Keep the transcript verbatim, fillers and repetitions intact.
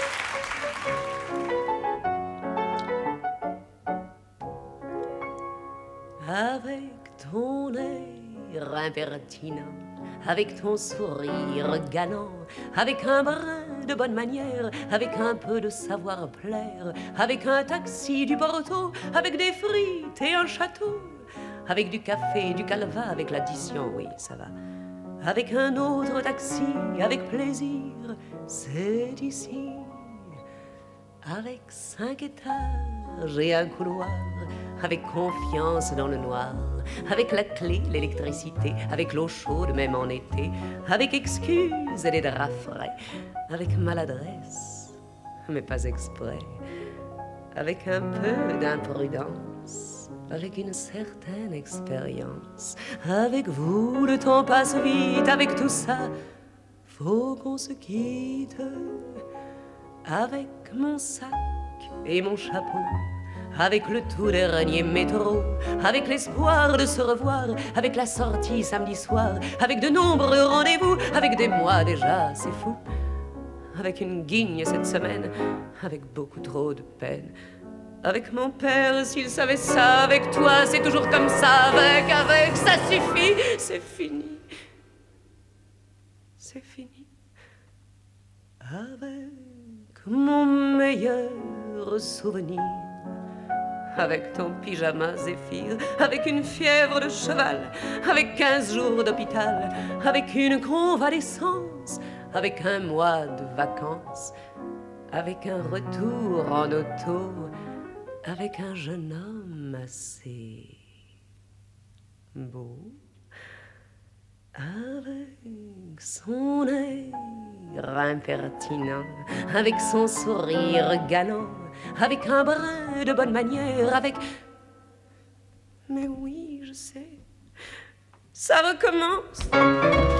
Avec ton air impertinent, avec ton sourire galant, avec un brin de bonne manière, avec un peu de savoir-plaire, avec un taxi du Porto, avec des frites et un château, avec du café, du calva, avec l'addition, oui, ça va. Avec un autre taxi, avec plaisir, c'est ici. Avec cinq étages et un couloir, avec confiance dans le noir, avec la clé, l'électricité, avec l'eau chaude même en été, avec excuses et des draps frais, avec maladresse, mais pas exprès, avec un peu d'imprudence, avec une certaine expérience. Avec vous le temps passe vite, avec tout ça, faut qu'on se quitte. Avec mon sac et mon chapeau, avec le tout dernier métro, avec l'espoir de se revoir, avec la sortie samedi soir, avec de nombreux rendez-vous, avec des mois déjà, c'est fou, avec une guigne cette semaine, avec beaucoup trop de peine, avec mon père s'il savait ça, avec toi c'est toujours comme ça, avec, avec, ça suffit, c'est fini, c'est fini, avec mon meilleur souvenir, avec ton pyjama Zéphyr, avec une fièvre de cheval, avec quinze jours d'hôpital, avec une convalescence, avec un mois de vacances, avec un retour en auto, avec un jeune homme assez beau, avec son air impertinent, avec son sourire galant, avec un brin de bonne manière, avec... Mais oui, je sais, ça recommence.